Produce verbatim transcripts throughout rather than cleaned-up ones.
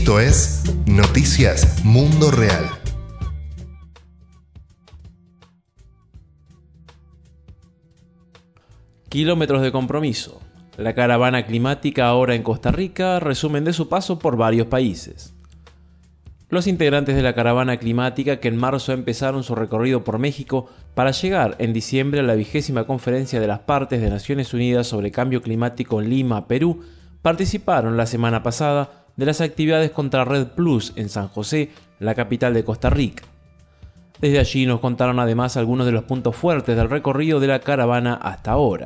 Esto es Noticias Mundo Real. Kilómetros de compromiso. La caravana climática ahora en Costa Rica, resumen de su paso por varios países. Los integrantes de la caravana climática que en marzo empezaron su recorrido por México para llegar en diciembre a la vigésima conferencia de las partes de Naciones Unidas sobre Cambio Climático en Lima, Perú, participaron la semana pasada de las actividades contra Red Plus en San José, la capital de Costa Rica. Desde allí nos contaron además algunos de los puntos fuertes del recorrido de la caravana hasta ahora.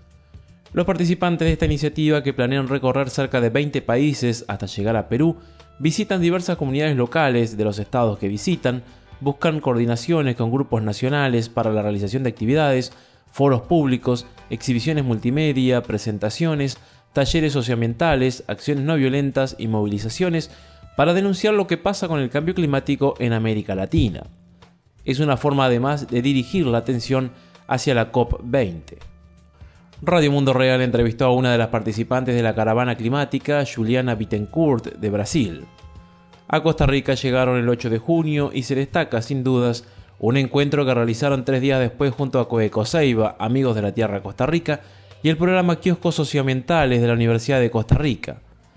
Los participantes de esta iniciativa, que planean recorrer cerca de veinte países hasta llegar a Perú, visitan diversas comunidades locales de los estados que visitan, buscan coordinaciones con grupos nacionales para la realización de actividades, foros públicos, exhibiciones multimedia, presentaciones, talleres socioambientales, acciones no violentas y movilizaciones para denunciar lo que pasa con el cambio climático en América Latina. Es una forma además de dirigir la atención hacia la COP veinte. Radio Mundo Real entrevistó a una de las participantes de la caravana climática, Juliana Bittencourt, de Brasil. A Costa Rica llegaron el ocho de junio y se destaca, sin dudas, un encuentro que realizaron tres días después junto a Coecoseiba, Amigos de la Tierra Costa Rica, y el programa Kioscos Socioambientales de la Universidad de Costa Rica.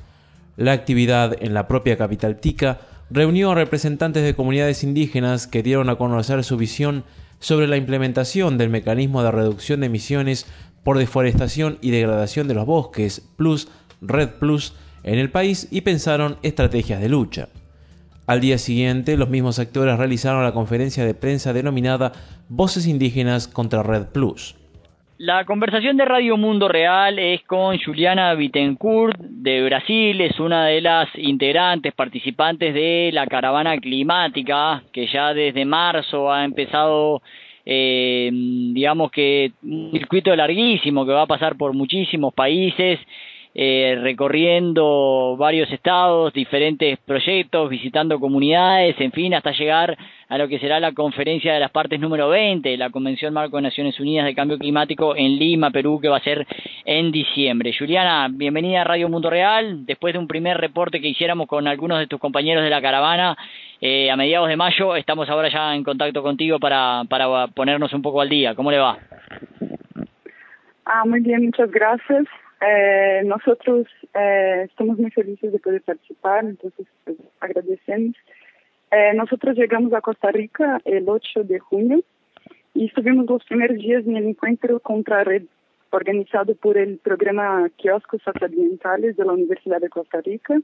La actividad en la propia capital tica reunió a representantes de comunidades indígenas que dieron a conocer su visión sobre la implementación del mecanismo de reducción de emisiones por deforestación y degradación de los bosques, Plus, Red Plus, en el país y pensaron estrategias de lucha. Al día siguiente, los mismos actores realizaron la conferencia de prensa denominada Voces Indígenas contra Red Plus. La conversación de Radio Mundo Real es con Juliana Bittencourt de Brasil, es una de las integrantes, participantes de la caravana climática, que ya desde marzo ha empezado, eh, digamos que un circuito larguísimo que va a pasar por muchísimos países, eh, recorriendo varios estados, diferentes proyectos, visitando comunidades, en fin, hasta llegar a lo que será la conferencia de las partes número veinte, la Convención Marco de Naciones Unidas de Cambio Climático en Lima, Perú, que va a ser en diciembre. Juliana, bienvenida a Radio Mundo Real. Después de un primer reporte que hiciéramos con algunos de tus compañeros de la caravana, eh, a mediados de mayo, estamos ahora ya en contacto contigo para, para ponernos un poco al día. ¿Cómo le va? Ah, muy bien, muchas gracias. Eh, nosotros eh, estamos muy felices de poder participar, entonces pues, agradecemos. Eh, nosotros llegamos a Costa Rica el ocho de junio y estuvimos los primeros días en el encuentro contra Red, organizado por el programa Kioscos Socioambientales de la Universidad de Costa Rica.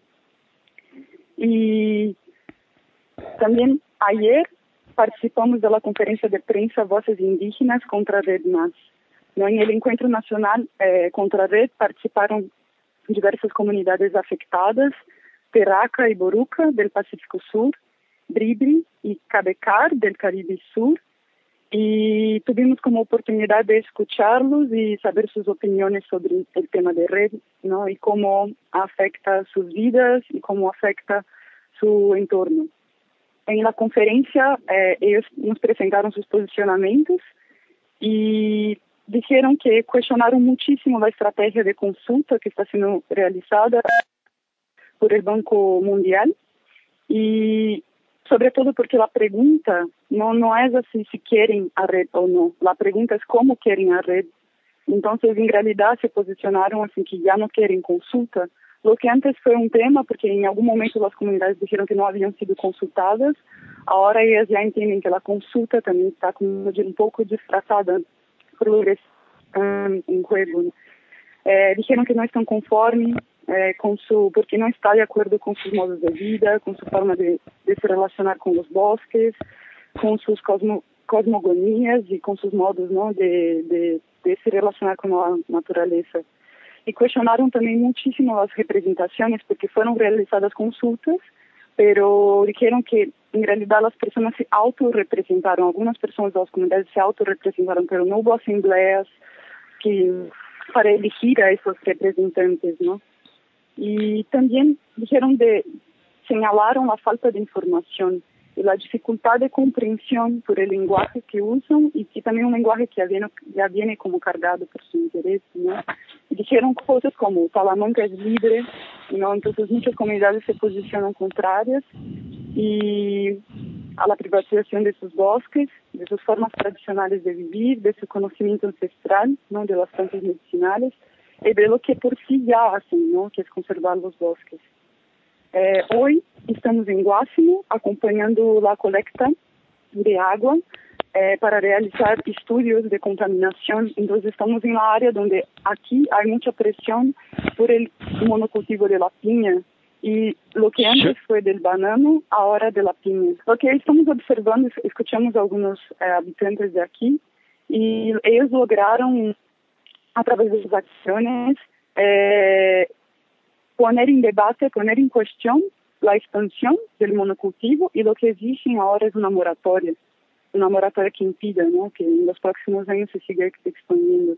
Y también ayer participamos de la conferencia de prensa Voces Indígenas contra Red Más. En el encuentro nacional eh, contra Red participaron diversas comunidades afectadas, Peraca y Boruca del Pacífico Sur, Bribri y Cabecar del Caribe Sur, y tuvimos como oportunidad de escucharlos y saber sus opiniones sobre el tema de Red, ¿no? Y cómo afecta sus vidas y cómo afecta su entorno. En la conferencia eh, ellos nos presentaron sus posicionamientos y dijeron que cuestionaron muchísimo la estrategia de consulta que está siendo realizada por el Banco Mundial y sobre todo porque la pregunta no, no es así si quieren a red o no, la pregunta es cómo quieren a red. Entonces en realidad se posicionaron así que ya no quieren consulta, lo que antes fue un tema porque en algún momento las comunidades dijeron que no habían sido consultadas, ahora ellas ya entienden que la consulta también está como un poco disfrazada progreso um, en juego. Eh, dijeron que no están conformes eh, con su, porque no está de acuerdo con sus modos de vida, con su forma de, de se relacionar con los bosques, con sus cosmo, cosmogonías y con sus modos, ¿no? de, de, de se relacionar con la naturaleza. Y cuestionaron también muchísimo las representaciones porque fueron realizadas consultas, pero dijeron que en realidad las personas se autorrepresentaron, algunas personas de las comunidades se autorrepresentaron, pero no hubo asambleas que para elegir a esos representantes, ¿no? Y también dijeron de, señalaron la falta de información y la dificultad de comprensión por el lenguaje que usan y que también un lenguaje que ya viene, ya viene como cargado por su interés, ¿no? Y dijeron cosas como Salamanca es libre, ¿no? Entonces muchas comunidades se posicionan contrarias y a la privatización de sus bosques, de sus formas tradicionales de vivir, de su conocimiento ancestral, ¿no? De las plantas medicinales y de lo que por sí ya hacen, ¿no? Que es conservar los bosques. Eh, hoy estamos en Guásimo acompañando la colecta de agua eh, para realizar estudios de contaminación. Entonces estamos en la área donde aquí hay mucha presión por el monocultivo de la piña y lo que antes fue del banano, ahora de la piña. Lo que estamos observando, escuchamos a algunos eh, habitantes de aquí y ellos lograron a través de sus acciones eh, poner en debate, poner en cuestión la expansión del monocultivo y lo que exigen ahora es una moratoria, una moratoria que impida, ¿no? Que en los próximos años se siga expandiendo.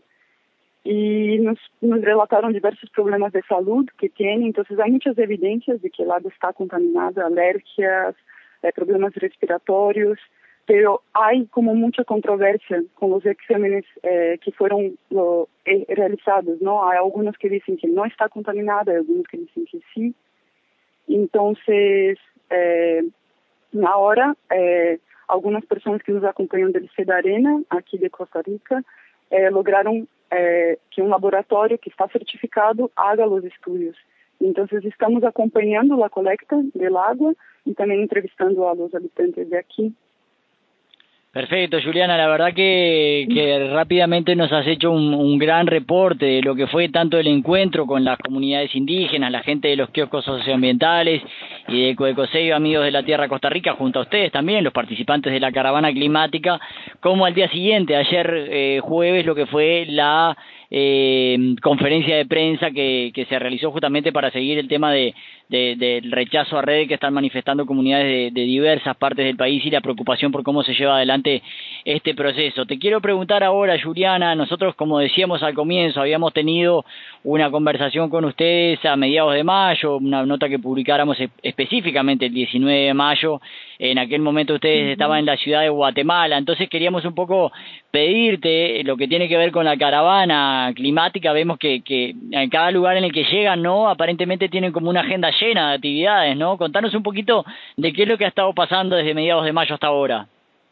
Y nos, nos relataron diversos problemas de salud que tienen, entonces hay muchas evidencias de que el agua está contaminada, alergias, eh, problemas respiratorios, pero hay como mucha controversia con los exámenes eh, que fueron lo, eh, realizados, ¿no? Hay algunos que dicen que no está contaminada, hay algunos que dicen que sí. Entonces, eh, ahora, eh, algunas personas que nos acompañan del Sedarena, aquí de Costa Rica, eh, lograron eh, que un laboratorio que está certificado haga los estudios. Entonces, estamos acompañando la colecta del agua y también entrevistando a los habitantes de aquí. Perfecto, Juliana, la verdad que, que rápidamente nos has hecho un, un gran reporte de lo que fue tanto el encuentro con las comunidades indígenas, la gente de los kioscos socioambientales y de Codecosello, Amigos de la Tierra Costa Rica, junto a ustedes también, los participantes de la caravana climática, como al día siguiente, ayer eh, jueves, lo que fue la eh, conferencia de prensa que, que se realizó justamente para seguir el tema de, de, del rechazo a redes que están manifestando comunidades de, de diversas partes del país y la preocupación por cómo se lleva adelante este proceso. Te quiero preguntar ahora, Juliana, nosotros, como decíamos al comienzo, habíamos tenido una conversación con ustedes a mediados de mayo, una nota que publicáramos específicamente el diecinueve de mayo. En aquel momento ustedes uh-huh. estaban en la ciudad de Guatemala, entonces queríamos un poco pedirte lo que tiene que ver con la caravana climática. Vemos que, que en cada lugar en el que llegan, ¿no? Aparentemente tienen como una agenda llena de actividades, ¿no? Contanos un poquito de qué es lo que ha estado pasando desde mediados de mayo hasta ahora.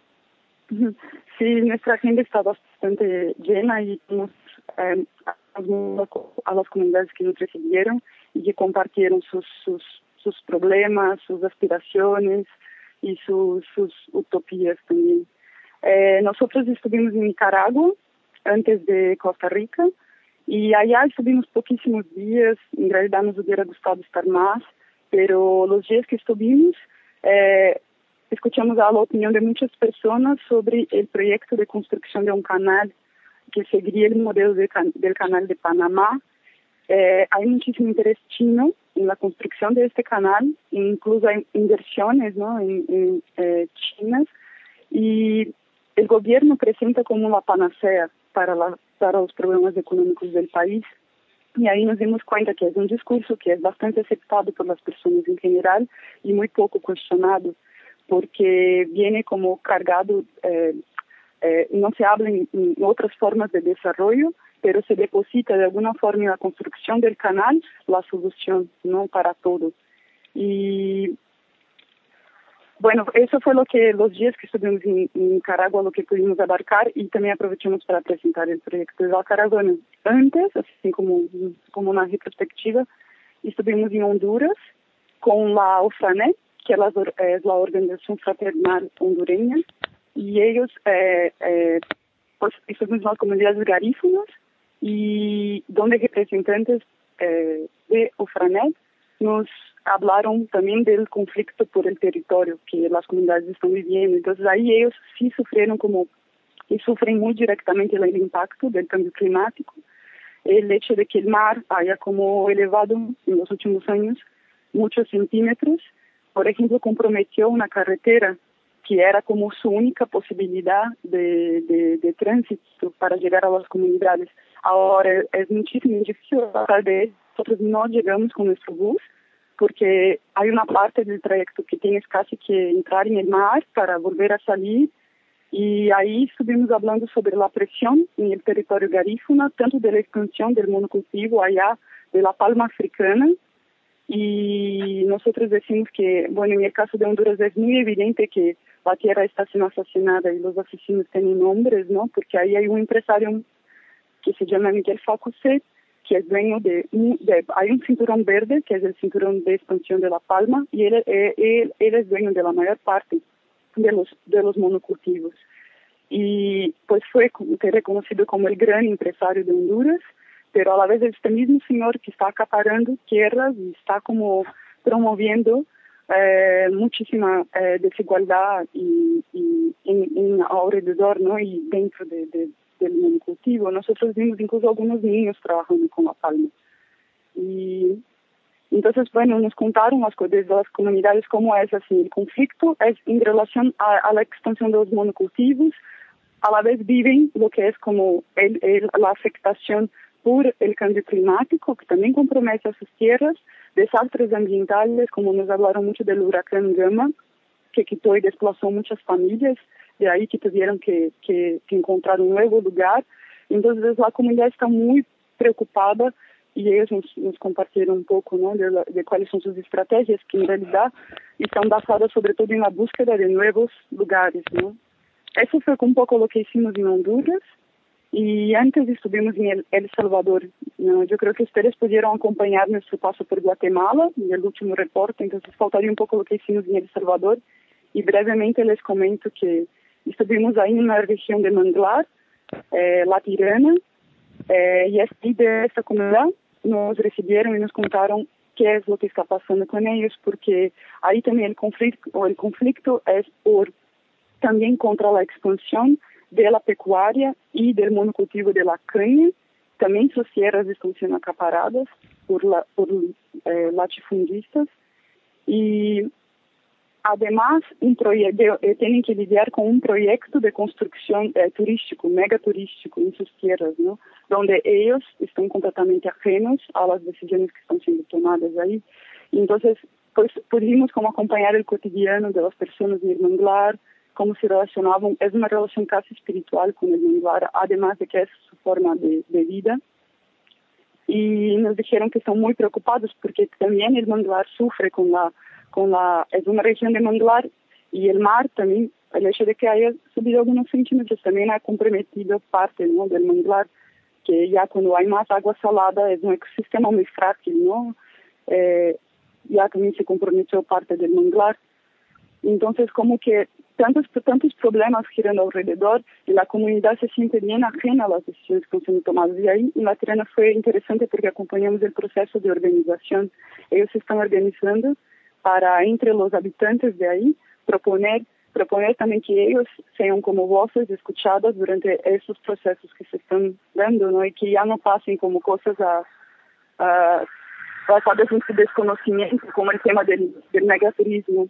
Sí, nuestra agenda está bastante llena y hemos eh, a las comunidades que nos recibieron y que compartieron sus, sus, sus problemas, sus aspiraciones y sus, sus utopías también. Eh, nosotros estuvimos en Nicaragua antes de Costa Rica y allá estuvimos poquísimos días. En realidad nos hubiera gustado estar más, pero los días que estuvimos eh, escuchamos a la opinión de muchas personas sobre el proyecto de construcción de un canal que seguiría el modelo de can del canal de Panamá. Eh, hay muchísimo interés chino en la construcción de este canal, incluso hay inversiones, ¿no? en, en eh, chinas, y el gobierno presenta como la panacea para, la, para los problemas económicos del país. Y ahí nos dimos cuenta que es un discurso que es bastante aceptado por las personas en general y muy poco cuestionado, porque viene como cargado, eh, eh, no se habla en, en otras formas de desarrollo, pero se deposita de alguna forma en la construcción del canal la solución, ¿no? Para todo. Y bueno, eso fue lo que los días que estuvimos en, en Nicaragua, lo que pudimos abarcar, y también aprovechamos para presentar el proyecto de la caravana. Antes, así como, como una retrospectiva, estuvimos en Honduras con la OFRANET, que es la, es la Organización Fraternal Hondureña, y ellos, eh, eh, pues, estuvimos en las comunidades garífunas, y donde representantes eh, de OFRANET nos hablaron también del conflicto por el territorio que las comunidades están viviendo. Entonces ahí ellos sí sufrieron como, y sufren muy directamente el impacto del cambio climático, el hecho de que el mar haya como elevado en los últimos años muchos centímetros. Por ejemplo, comprometió una carretera que era como su única posibilidad de, de, de tránsito para llegar a las comunidades. Ahora es muchísimo difícil, tal vez nosotros no llegamos con nuestro bus, porque hay una parte del trayecto que tienes casi que entrar en el mar para volver a salir, y ahí estuvimos hablando sobre la presión en el territorio garífuna, tanto de la expansión del monocultivo allá de la palma africana, y nosotros decimos que, bueno, en el caso de Honduras es muy evidente que la tierra está siendo asesinada y los asesinos tienen nombres, ¿no? Porque ahí hay un empresario que se llama Miguel Falcoset, que es dueño de, de, hay un cinturón verde, que es el cinturón de expansión de La Palma, y él, él, él es dueño de la mayor parte de los, de los monocultivos. Y pues fue reconocido como el gran empresario de Honduras, pero a la vez este mismo señor que está acaparando tierras y está como promoviendo eh, muchísima eh, desigualdad y, y en, en alrededor, ¿no? Y dentro de, de, del monocultivo. Nosotros vimos incluso algunos niños trabajando con la palma. Y entonces, bueno, nos contaron las, desde las comunidades cómo es así. El conflicto es en relación a, a la expansión de los monocultivos, a la vez viven lo que es como el, el, la afectación por el cambio climático, que también compromete a sus tierras, desastres ambientales, como nos hablaron mucho del huracán Gama, que quitó y desplazó muchas familias, de ahí que tuvieron que, que, que encontrar un nuevo lugar. Entonces la comunidad está muy preocupada y ellos nos, nos compartieron un poco, ¿no? de, la, de cuáles son sus estrategias, que en realidad están basadas sobre todo en la búsqueda de nuevos lugares, ¿no? Eso fue un poco lo que hicimos en Honduras. Y antes estuvimos en El, El Salvador. ¿No? Yo creo que ustedes pudieron acompañar nuestro paso por Guatemala en el último reporte, entonces faltaría un poco lo que hicimos en El Salvador. Y brevemente les comento que estuvimos ahí en una región de Manglar, eh, La Tirana, eh, y aquí de esta comunidad nos recibieron y nos contaron qué es lo que está pasando con ellos, porque ahí también el conflicto, o el conflicto es por también contra la expansión de la pecuaria y del monocultivo de la caña. También sus tierras están siendo acaparadas por, la, por eh, latifundistas y además un proyecto, eh, tienen que lidiar con un proyecto de construcción eh, turístico, mega turístico en sus tierras, ¿no? Donde ellos están completamente ajenos a las decisiones que están siendo tomadas ahí. Y entonces, pues pudimos como acompañar el cotidiano de las personas en el manglar, cómo se relacionaban. Es una relación casi espiritual con el manglar, además de que es su forma de, de vida. Y nos dijeron que están muy preocupados porque también el manglar sufre con la, con la, es una región de manglar y el mar también, el hecho de que haya subido algunos centímetros también ha comprometido parte, ¿no? del manglar, que ya cuando hay más agua salada es un ecosistema muy frágil, ¿no? Eh, ya también se comprometió parte del manglar. Entonces, como que tantos tantos problemas girando alrededor y la comunidad se siente bien ajena a las decisiones que están siendo tomadas. Y ahí en La Tirana fue interesante porque acompañamos el proceso de organización. Ellos se están organizando para, entre los habitantes de ahí, proponer proponer también que ellos sean como voces escuchadas durante esos procesos que se están dando, ¿no? Y que ya no pasen como cosas a, a basadas en su desconocimiento, como el tema del, del negativismo.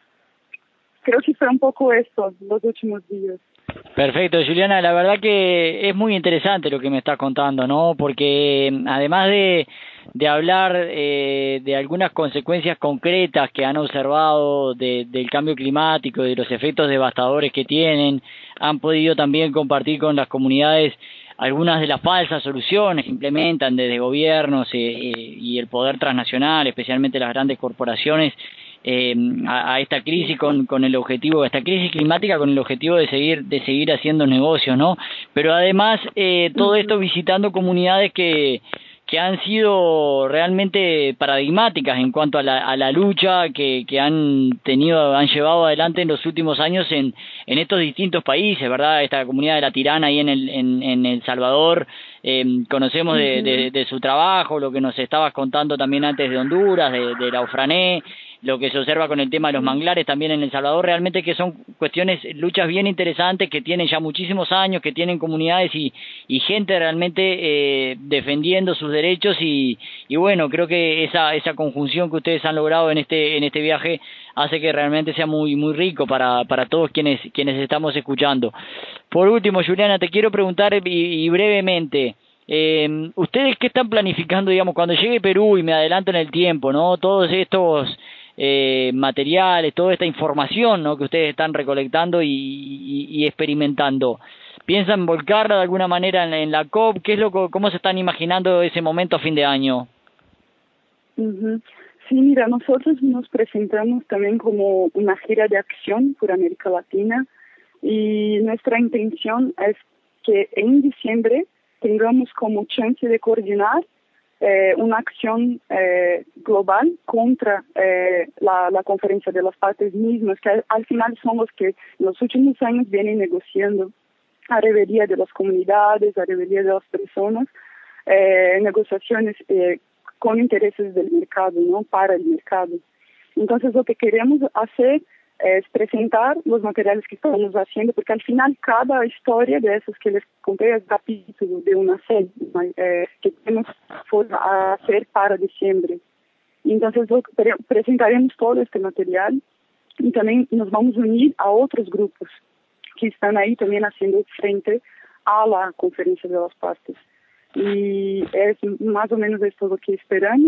Creo que fue un poco esto los últimos días. Perfecto, Juliana, la verdad que es muy interesante lo que me estás contando, ¿no? Porque además de, de hablar eh, de algunas consecuencias concretas que han observado de, del cambio climático, de los efectos devastadores que tienen, han podido también compartir con las comunidades algunas de las falsas soluciones que implementan desde gobiernos eh, eh, y el poder transnacional, especialmente las grandes corporaciones, Eh, a, a esta crisis con, con el objetivo, a esta crisis climática con el objetivo de seguir de seguir haciendo negocios, ¿no? Pero además eh, todo esto visitando comunidades que que han sido realmente paradigmáticas en cuanto a la, a la lucha que, que han tenido, han llevado adelante en los últimos años en, en estos distintos países, ¿verdad? Esta comunidad de La Tirana ahí en el, en, en El Salvador, eh, conocemos de, de, de su trabajo, lo que nos estabas contando también antes de Honduras, de, de la Ofrané, lo que se observa con el tema de los manglares también en El Salvador, realmente que son cuestiones, luchas bien interesantes que tienen ya muchísimos años, que tienen comunidades y, y gente realmente eh, defendiendo sus derechos y, y bueno, creo que esa esa conjunción que ustedes han logrado en este en este viaje hace que realmente sea muy muy rico para para todos quienes quienes estamos escuchando. Por último, Juliana, te quiero preguntar y, y brevemente, Eh, ¿ustedes qué están planificando, digamos, cuando llegue Perú, y me adelanto en el tiempo, ¿no? Todos estos eh, materiales, toda esta información, ¿no?, que ustedes están recolectando y, y, y experimentando, ¿piensan volcarla de alguna manera en la, en la COP? ¿Qué es lo, cómo se están imaginando ese momento a fin de año? Uh-huh. Sí, mira, nosotros nos presentamos también como una gira de acción por América Latina y nuestra intención es que en diciembre tengamos como chance de coordinar eh, una acción eh, global contra eh, la, la conferencia de las partes mismas, que al, al final son los que en los últimos años vienen negociando a rebeldía de las comunidades, a rebeldía de las personas, eh, negociaciones eh, con intereses del mercado, ¿no? Para el mercado. Entonces, lo que queremos hacer es presentar los materiales que estamos haciendo, porque al final cada historia de esas que les conté es capítulo de una serie eh, que tenemos a hacer para diciembre. Entonces, lo, pre presentaremos todo este material y también nos vamos a unir a otros grupos que están ahí también haciendo frente a la conferencia de las partes. Y es más o menos esto lo que esperamos.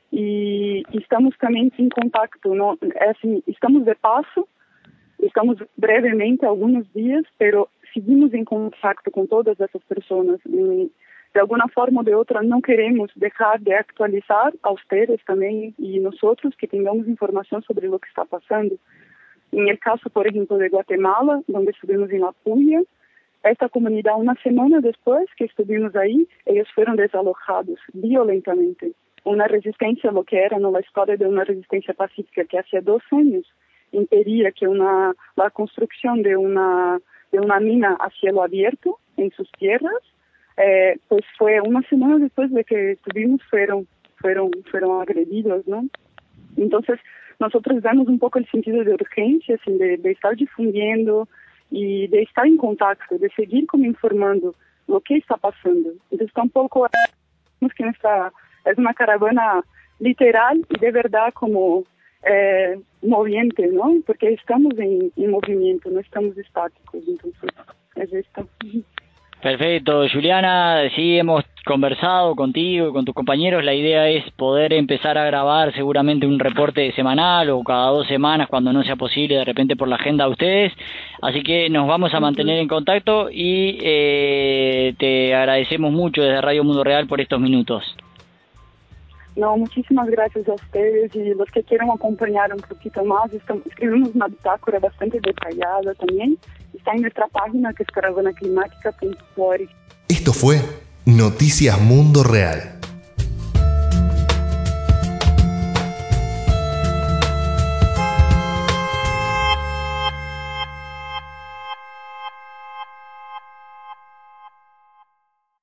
Y estamos también en contacto, ¿no? Assim, estamos de paso, estamos brevemente algunos días, pero seguimos en contacto con todas esas personas. Y de alguna forma o de otra no queremos dejar de actualizar a ustedes también y nosotros que tengamos información sobre lo que está pasando. En el caso, por ejemplo, de Guatemala, donde estuvimos en La Puya, esta comunidad una semana después que estuvimos ahí, ellos fueron desalojados violentamente. Una resistencia, lo que era, ¿no? La historia de una resistencia pacífica que hace dos años impedía que una, la construcción de una, de una mina a cielo abierto en sus tierras, eh, pues fue una semana después de que estuvimos, fueron, fueron, fueron agredidos, ¿no? Entonces, nosotros damos un poco el sentido de urgencia, assim, de, de estar difundiendo y de estar en contacto, de seguir como informando lo que está pasando. Entonces, tampoco es que nuestra es una caravana literal y de verdad como eh, moviente, ¿no? Porque estamos en, en movimiento, no estamos estáticos, entonces es esto. Perfecto, Juliana, sí hemos conversado contigo y con tus compañeros, la idea es poder empezar a grabar seguramente un reporte semanal o cada dos semanas cuando no sea posible de repente por la agenda de ustedes, así que nos vamos a mantener en contacto y eh, te agradecemos mucho desde Radio Mundo Real por estos minutos. No, muchísimas gracias a ustedes y los que quieran acompañar un poquito más, estamos, escribimos una bitácora bastante detallada también, está en nuestra página que es caravana climática punto org. Esto fue Noticias Mundo Real.